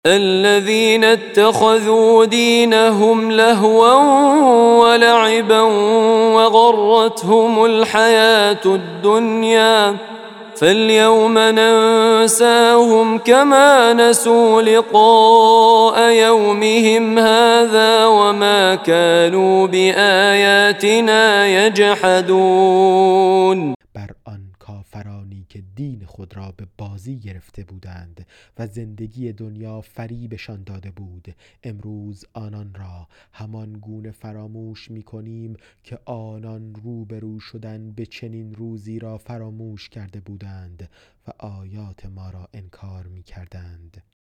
الذين اتخذوا دينهم لهوا ولعبا وغرتهم الحياة الدنيا فاليوم ننساهم كما نسوا لقاء يومهم هذا وما كانوا بآياتنا يجحدون. بر آن کافرانی که دین خود را به بازی گرفته بودند و زندگی دنیا فریبشان داده بود، امروز آنان را همان گونه فراموش می کنیم که آنان روبرو شدن به چنین روزی را فراموش کرده بودند و آیات ما را انکار می کردند.